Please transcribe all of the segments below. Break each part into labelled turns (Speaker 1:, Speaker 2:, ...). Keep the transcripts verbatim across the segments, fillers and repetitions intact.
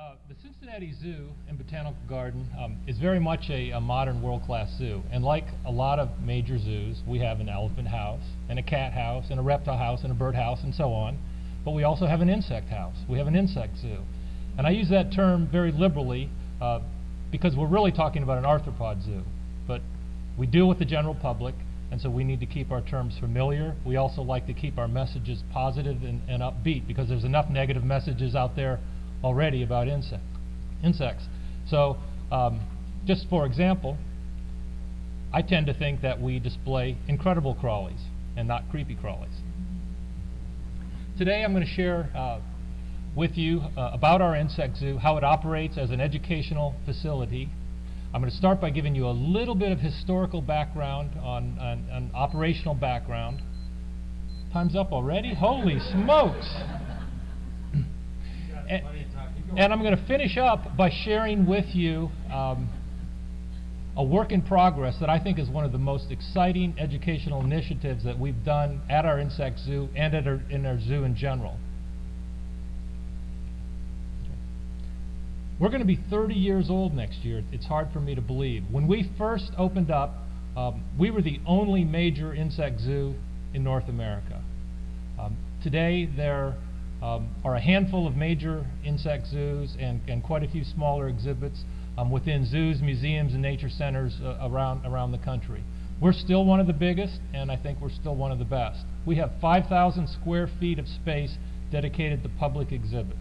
Speaker 1: Uh, the Cincinnati Zoo and Botanical Garden um, is very much a, a modern world-class zoo, and like a lot of major zoos, we have an elephant house, and a cat house, and a reptile house, and a bird house, and so on. But we also have an insect house. We have an insect zoo. And I use that term very liberally uh, because we're really talking about an arthropod zoo. But we deal with the general public, and so we need to keep our terms familiar. We also like to keep our messages positive and, and upbeat because there's enough negative messages out there already about insect, insects. So um, just for example, I tend to think that we display incredible crawlies and not creepy crawlies. Today I'm going to share uh, with you uh, about our insect zoo, how it operates as an educational facility. I'm going to start by giving you a little bit of historical background on, on, on operational background. Time's up already? Holy smokes! And, and I'm going to finish up by sharing with you um, a work in progress that I think is one of the most exciting educational initiatives that we've done at our insect zoo and at our, in our zoo in general. We're going to be thirty years old next year. It's hard for me to believe. When we first opened up, um, we were the only major insect zoo in North America. Um, today, there Um, are a handful of major insect zoos and, and quite a few smaller exhibits um, within zoos, museums, and nature centers uh, around, around the country. We're still one of the biggest, and I think we're still one of the best. We have five thousand square feet of space dedicated to public exhibit.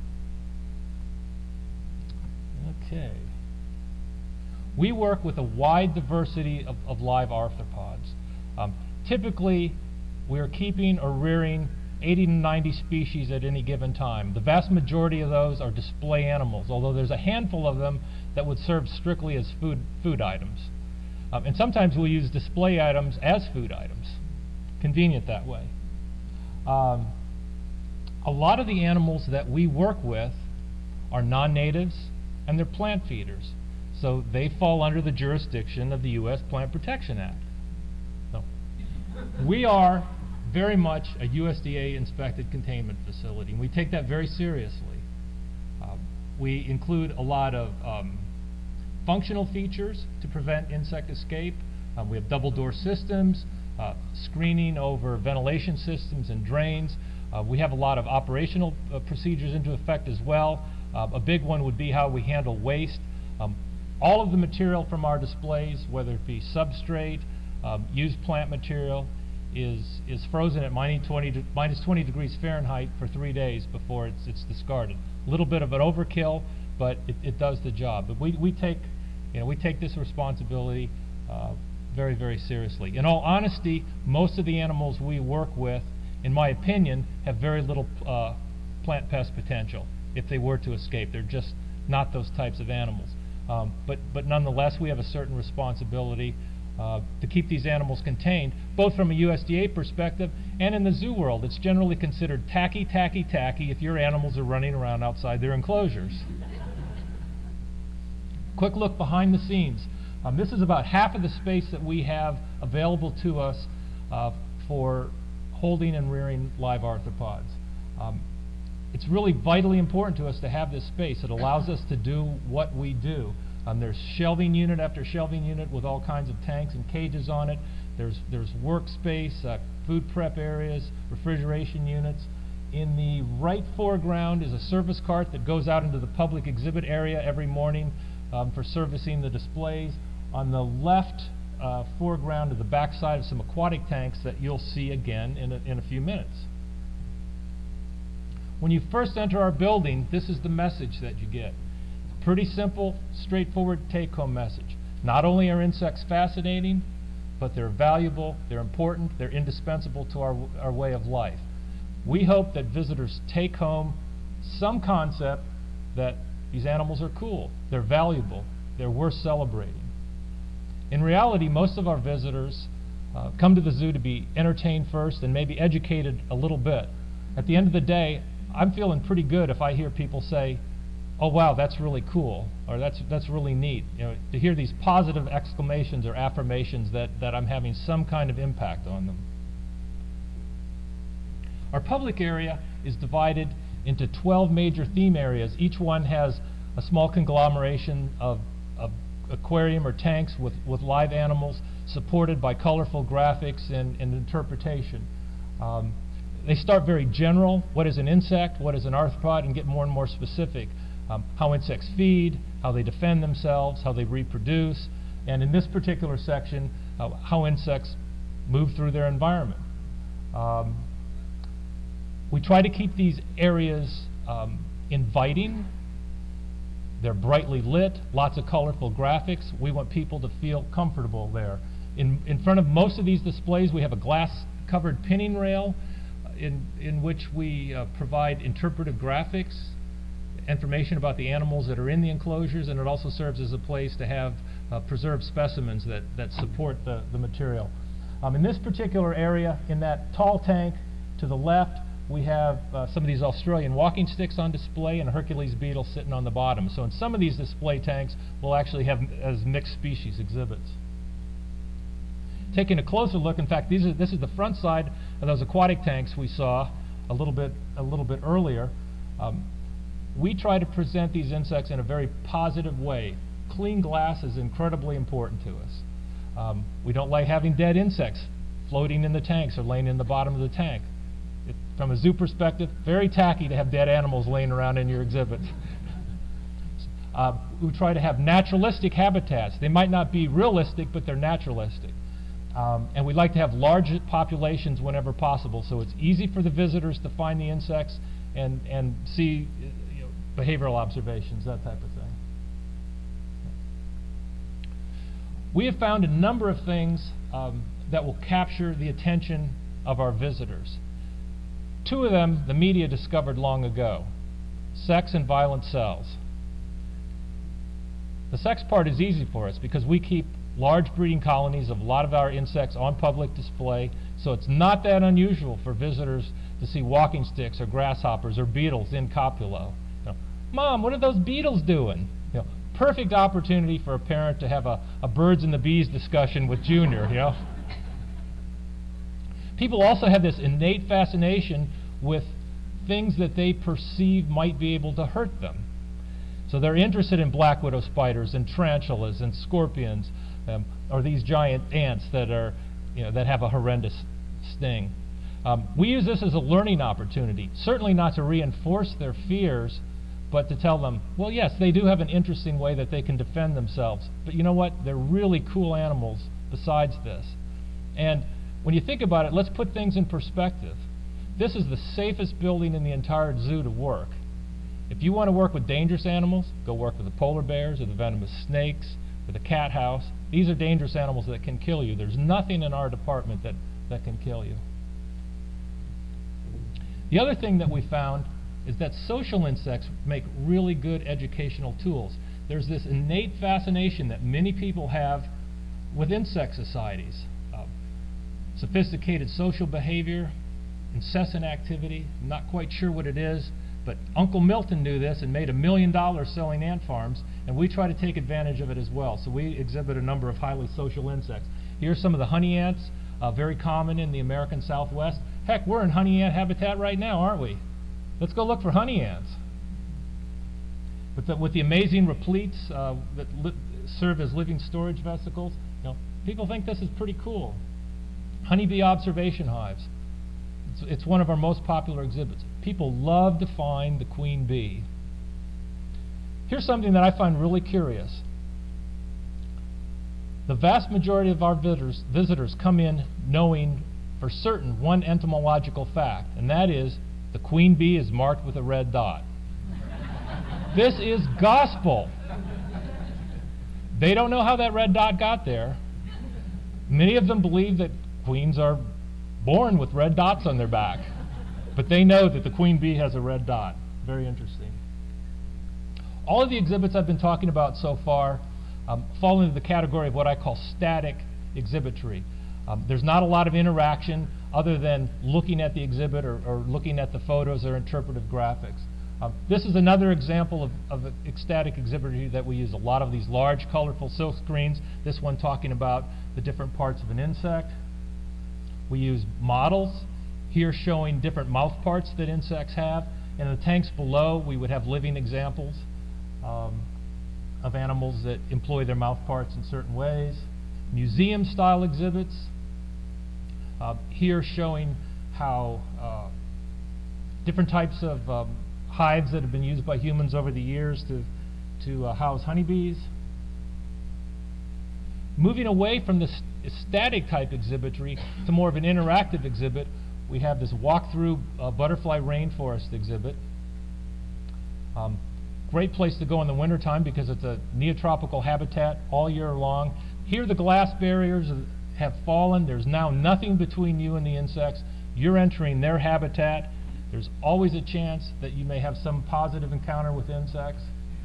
Speaker 1: Okay. We work with a wide diversity of, of live arthropods. Um, typically, we're keeping or rearing eighty to ninety species at any given time. The vast majority of those are display animals, although there's a handful of them that would serve strictly as food, food items. Um, and sometimes we use display items as food items. Convenient that way. Um, a lot of the animals that we work with are non-natives and they're plant feeders. So they fall under the jurisdiction of the U S Plant Protection Act. So we are very much a U S D A inspected containment facility, and we take that very seriously. Uh, we include a lot of um, functional features to prevent insect escape. Um, we have double door systems, uh, screening over ventilation systems and drains. Uh, we have a lot of operational uh, procedures into effect as well. Uh, a big one would be how we handle waste. Um, all of the material from our displays, whether it be substrate, um, used plant material, is is frozen at minus twenty, minus twenty degrees Fahrenheit for three days before it's it's discarded. A little bit of an overkill, but it, it does the job. But we we take you know we take this responsibility uh, very very seriously. In all honesty, most of the animals we work with, in my opinion, have very little uh, plant pest potential. If they were to escape, they're just not those types of animals. Um, but but nonetheless, we have a certain responsibility Uh, to keep these animals contained, both from a U S D A perspective and in the zoo world. It's generally considered tacky, tacky, tacky if your animals are running around outside their enclosures. Quick look behind the scenes. Um, this is about half of the space that we have available to us uh, for holding and rearing live arthropods. Um, it's really vitally important to us to have this space. It allows us to do what we do. Um, there's shelving unit after shelving unit with all kinds of tanks and cages on it. There's there's workspace, uh, food prep areas, refrigeration units. In the right foreground is a service cart that goes out into the public exhibit area every morning um, for servicing the displays. On the left uh, foreground is the backside of some aquatic tanks that you'll see again in a, in a few minutes. When you first enter our building, this is the message that you get. Pretty simple, straightforward take-home message. Not only are insects fascinating, but they're valuable, they're important, they're indispensable to our, our way of life. We hope that visitors take home some concept that these animals are cool, they're valuable, they're worth celebrating. In reality, most of our visitors uh, come to the zoo to be entertained first and maybe educated a little bit. At the end of the day, I'm feeling pretty good if I hear people say, "Oh wow, that's really cool," or that's that's really neat. You know, to hear these positive exclamations or affirmations that that I'm having some kind of impact on them. Our public area is divided into twelve major theme areas. Each one has a small conglomeration of, of aquarium or tanks with, with live animals supported by colorful graphics and, and interpretation. Um, they start very general. What is an insect? What is an arthropod? And get more and more specific. Um, how insects feed, how they defend themselves, how they reproduce, and in this particular section, uh, how insects move through their environment. Um, we try to keep these areas um, inviting. They're brightly lit, lots of colorful graphics. We want people to feel comfortable there. In, in front of most of these displays, we have a glass-covered pinning rail uh, in, in which we uh, provide interpretive graphics, information about the animals that are in the enclosures, and it also serves as a place to have uh, preserved specimens that, that support the, the material. Um, in this particular area, in that tall tank to the left, we have uh, some of these Australian walking sticks on display and a Hercules beetle sitting on the bottom. So in some of these display tanks, we'll actually have as mixed species exhibits. Taking a closer look, in fact, these are, this is the front side of those aquatic tanks we saw a little bit, a little bit earlier. Um, we try to present these insects in a very positive way. Clean glass is incredibly important to us. Um, we don't like having dead insects floating in the tanks or laying in the bottom of the tank. It, from a zoo perspective, very tacky to have dead animals laying around in your exhibits. uh, we try to have naturalistic habitats. They might not be realistic, but they're naturalistic. Um, and we like to have large populations whenever possible, so it's easy for the visitors to find the insects and, and see you know, behavioral observations, that type of thing. We have found a number of things um, that will capture the attention of our visitors. Two of them the media discovered long ago: sex and violent cells. The sex part is easy for us because we keep large breeding colonies of a lot of our insects on public display, so it's not that unusual for visitors to see walking sticks or grasshoppers or beetles in copula. You know, Mom, what are those beetles doing? You know, perfect opportunity for a parent to have a, a birds and the bees discussion with Junior. You know, people also have this innate fascination with things that they perceive might be able to hurt them. So they're interested in black widow spiders and tarantulas and scorpions, um, or these giant ants that are, you know, that have a horrendous sting. Um, we use this as a learning opportunity, certainly not to reinforce their fears, but to tell them, well, yes, they do have an interesting way that they can defend themselves, but you know what? They're really cool animals besides this. And when you think about it, let's put things in perspective. This is the safest building in the entire zoo to work. If you want to work with dangerous animals, go work with the polar bears or the venomous snakes or the cat house. These are dangerous animals that can kill you. There's nothing in our department that, that can kill you. The other thing that we found is that social insects make really good educational tools. There's this innate fascination that many people have with insect societies. Uh, sophisticated social behavior, incessant activity, I'm not quite sure what it is, but Uncle Milton knew this and made a million dollars selling ant farms, and we try to take advantage of it as well. So we exhibit a number of highly social insects. Here's some of the honey ants, uh, very common in the American Southwest. Heck, we're in honey ant habitat right now, aren't we? Let's go look for honey ants. With the, with the amazing repletes uh, that li serve as living storage vesicles, you know, people think this is pretty cool. Honeybee observation hives. It's, it's one of our most popular exhibits. People love to find the queen bee. Here's something that I find really curious. The vast majority of our visitors, visitors come in knowing for certain one entomological fact, and that is the queen bee is marked with a red dot. This is gospel. They don't know how that red dot got there. Many of them believe that queens are born with red dots on their back. But they know that the queen bee has a red dot. Very interesting. All of the exhibits I've been talking about so far um, fall into the category of what I call static exhibitry. Um, there's not a lot of interaction other than looking at the exhibit or, or looking at the photos or interpretive graphics. Um, this is another example of, of ecstatic exhibitry that we use. A lot of these large, colorful silk screens. This one talking about the different parts of an insect. We use models. Here showing different mouth parts that insects have. In the tanks below, we would have living examples. um, of animals that employ their mouth parts in certain ways. Museum-style exhibits, uh, here showing how uh, different types of um, hives that have been used by humans over the years to, to uh, house honeybees. Moving away from this static type exhibitry to more of an interactive exhibit, we have this walk-through uh, butterfly rainforest exhibit. Um, great place to go in the wintertime because it's a neotropical habitat all year long. Here the glass barriers have fallen. There's now nothing between you and the insects. You're entering their habitat. There's always a chance that you may have some positive encounter with insects.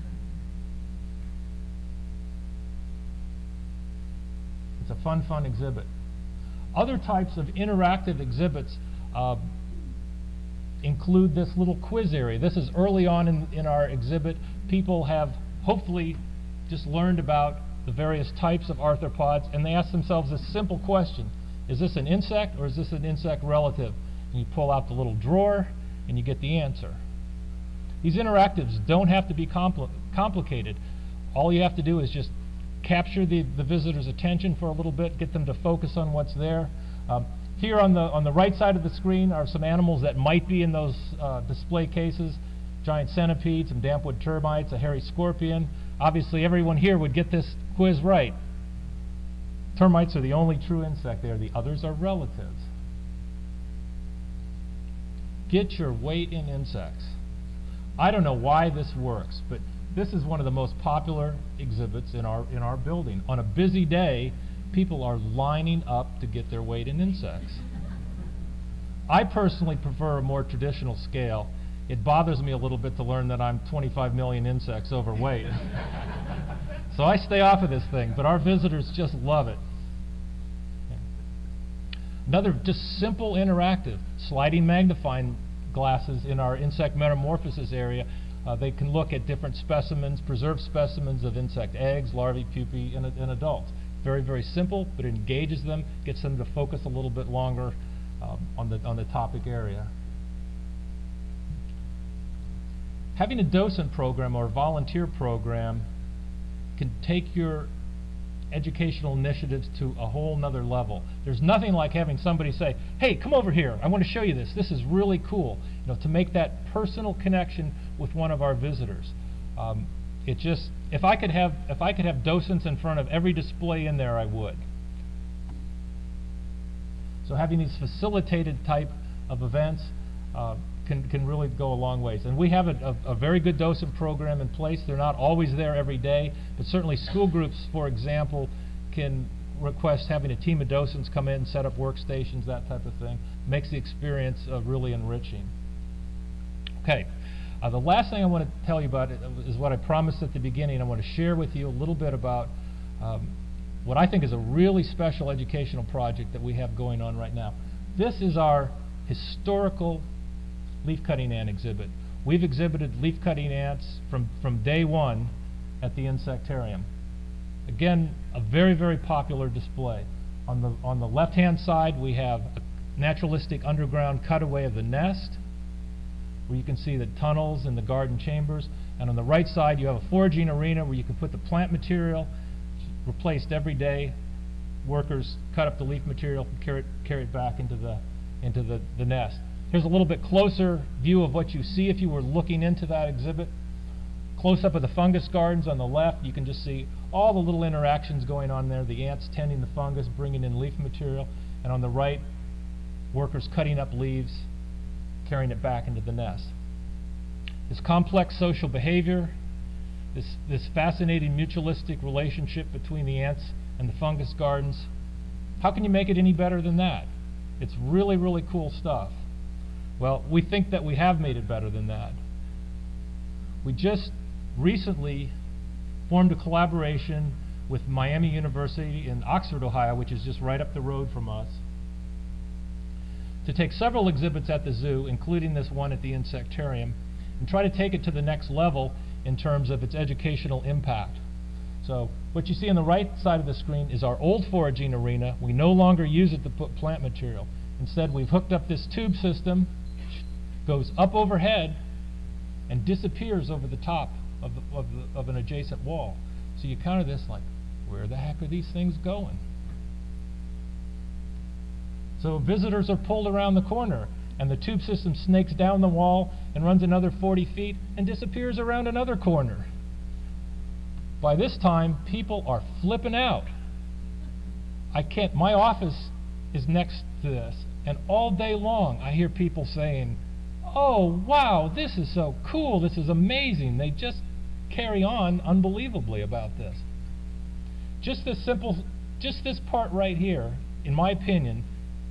Speaker 1: It's a fun, fun exhibit. Other types of interactive exhibits uh, include this little quiz area. This is early on in, in our exhibit. People have hopefully just learned about the various types of arthropods, and they ask themselves this simple question: is this an insect or is this an insect relative? And you pull out the little drawer and you get the answer. These interactives don't have to be compl complicated. All you have to do is just capture the, the visitor's attention for a little bit, get them to focus on what's there. Um, here on the, on the right side of the screen are some animals that might be in those uh, display cases. Giant centipedes, some dampwood termites, a hairy scorpion. Obviously everyone here would get this quiz right. Termites are the only true insect there. The others are relatives. Get your weight in insects. I don't know why this works, but this is one of the most popular exhibits in our, in our building. On a busy day, people are lining up to get their weight in insects. I personally prefer a more traditional scale. It bothers me a little bit to learn that I'm twenty-five million insects overweight. So I stay off of this thing, but our visitors just love it. Another just simple interactive, sliding magnifying glasses in our insect metamorphosis area. Uh, they can look at different specimens, preserved specimens of insect eggs, larvae, pupae, and, and adults. Very, very simple, but it engages them, gets them to focus a little bit longer um, on the, on the topic area. Having a docent program or a volunteer program can take your educational initiatives to a whole nother level. There's nothing like having somebody say, hey, come over here, I want to show you this, this is really cool. You know, to make that personal connection with one of our visitors. Um, it just, if I could have, if I could have docents in front of every display in there, I would. So having these facilitated type of events uh, can, can really go a long ways. And we have a, a, a very good docent program in place. They're not always there every day, but certainly school groups, for example, can request having a team of docents come in and set up workstations, that type of thing. Makes the experience uh, really enriching. Okay, uh, the last thing I want to tell you about is what I promised at the beginning. I want to share with you a little bit about um, what I think is a really special educational project that we have going on right now. This is our historical leaf-cutting ant exhibit. We've exhibited leaf-cutting ants from, from day one at the Insectarium. Again, a very, very popular display. On the, on the left-hand side, we have a naturalistic underground cutaway of the nest, where you can see the tunnels and the garden chambers. And on the right side, you have a foraging arena where you can put the plant material, replaced every day. Workers cut up the leaf material and carry it, carry it back into the, into the, the nest. Here's a little bit closer view of what you see if you were looking into that exhibit. Close up of the fungus gardens on the left, you can just see all the little interactions going on there. The ants tending the fungus, bringing in leaf material. And on the right, workers cutting up leaves, carrying it back into the nest. This complex social behavior, this, this fascinating mutualistic relationship between the ants and the fungus gardens, how can you make it any better than that? It's really, really cool stuff. Well, we think that we have made it better than that. We just recently formed a collaboration with Miami University in Oxford, Ohio, which is just right up the road from us, to take several exhibits at the zoo, including this one at the Insectarium, and try to take it to the next level in terms of its educational impact. So what you see on the right side of the screen is our old foraging arena. We no longer use it to put plant material. Instead, we've hooked up this tube system, goes up overhead, and disappears over the top of, the, of, the, of an adjacent wall. So you counter this like, where the heck are these things going? So visitors are pulled around the corner, and the tube system snakes down the wall and runs another forty feet and disappears around another corner. By this time, people are flipping out. I can't, my office is next to this, and all day long I hear people saying, oh, wow, this is so cool, this is amazing. They just carry on unbelievably about this. Just this simple, just this part right here, in my opinion,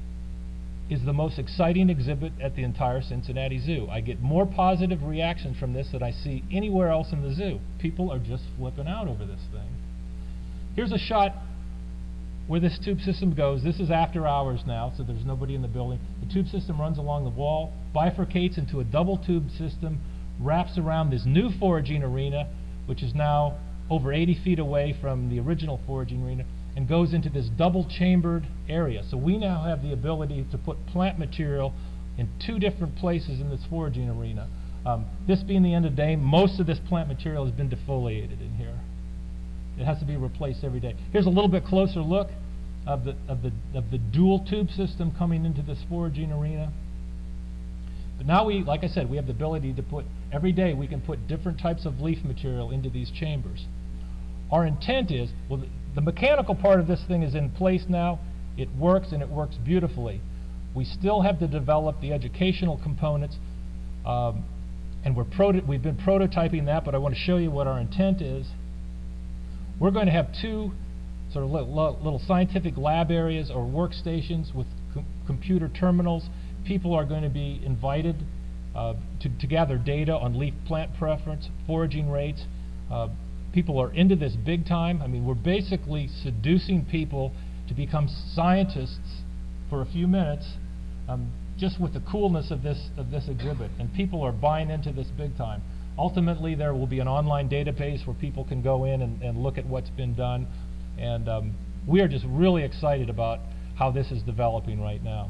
Speaker 1: is the most exciting exhibit at the entire Cincinnati Zoo. I get more positive reactions from this than I see anywhere else in the zoo. People are just flipping out over this thing. Here's a shot where this tube system goes. This is after hours now, so there's nobody in the building. The tube system runs along the wall, bifurcates into a double tube system, wraps around this new foraging arena, which is now over eighty feet away from the original foraging arena, and goes into this double chambered area. So we now have the ability to put plant material in two different places in this foraging arena. Um, this being the end of the day, most of this plant material has been defoliated in here. It has to be replaced every day. Here's a little bit closer look of the, of the, of the dual tube system coming into this foraging arena. But now we, like I said, we have the ability to put, every day we can put different types of leaf material into these chambers. Our intent is, well, the, the mechanical part of this thing is in place now. It works, and it works beautifully. We still have to develop the educational components, um, and we're proto we've been prototyping that, but I want to show you what our intent is. We're going to have two sort of little, little scientific lab areas or workstations with com computer terminals. People are going to be invited uh, to, to gather data on leaf plant preference, foraging rates. Uh, people are into this big time. I mean, we're basically seducing people to become scientists for a few minutes um, just with the coolness of this, of this exhibit. And people are buying into this big time. Ultimately, there will be an online database where people can go in and, and look at what's been done. And um, we are just really excited about how this is developing right now.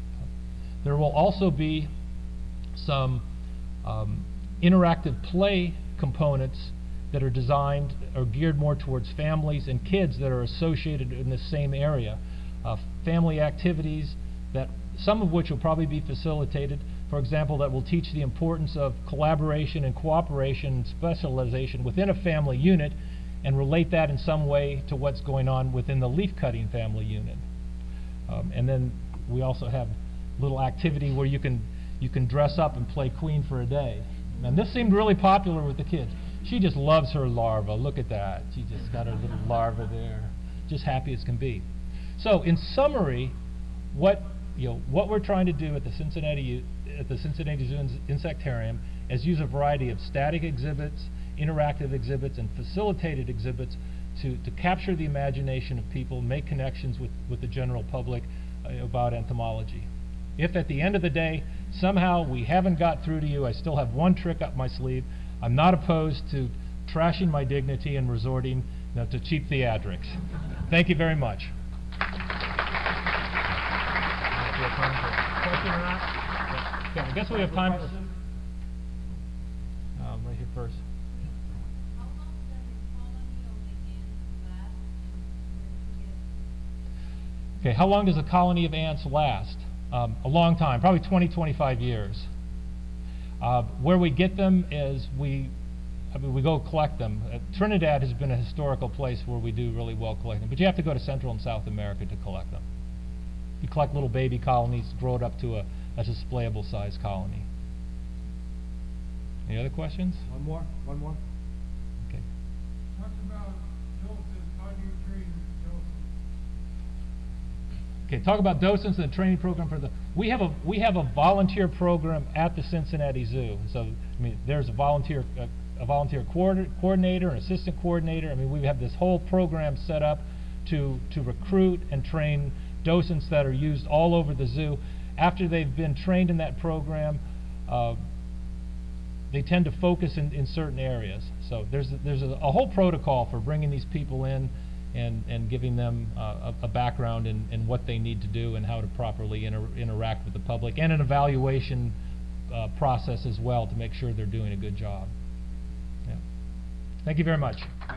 Speaker 1: There will also be some um, interactive play components that are designed or geared more towards families and kids that are associated in the same area. Uh, family activities, that some of which will probably be facilitated. For example, that will teach the importance of collaboration and cooperation and specialization within a family unit, and relate that in some way to what's going on within the leaf cutting family unit. Um, and then we also have little activity where you can you can dress up and play queen for a day. And this seemed really popular with the kids. She just loves her larva. Look at that. She just got her little larva there. Just happy as can be. So in summary, what you know what we're trying to do at the Cincinnati at the Cincinnati Zoo Insectarium is use a variety of static exhibits, interactive exhibits, and facilitated exhibits to, to capture the imagination of people, make connections with, with the general public uh, about entomology. If at the end of the day, somehow we haven't got through to you, I still have one trick up my sleeve. I'm not opposed to trashing my dignity and resorting you know, to cheap theatrics. Thank you very much. Okay, I guess we have time for... Um, right here first. Okay, how long does a colony of ants last? Um, a long time, probably twenty, twenty-five years. Uh, where we get them is we, I mean, we go collect them. Uh, Trinidad has been a historical place where we do really well collecting, but you have to go to Central and South America to collect them. You collect little baby colonies, grow it up to a, a displayable size colony. Any other questions?
Speaker 2: One more, one more.
Speaker 1: Okay.
Speaker 3: Talk about docents. How do you train docents?
Speaker 1: Okay, talk about docents and the training program for the. We have a we have a volunteer program at the Cincinnati Zoo. So I mean, there's a volunteer a, a volunteer coord coordinator, an assistant coordinator. I mean, we have this whole program set up to to recruit and train docents that are used all over the zoo. After they've been trained in that program, uh, they tend to focus in, in certain areas. So there's a, there's a, a whole protocol for bringing these people in and, and giving them uh, a, a background in, in what they need to do and how to properly inter interact with the public, and an evaluation uh, process as well to make sure they're doing a good job. Yeah. Thank you very much.
Speaker 2: Thank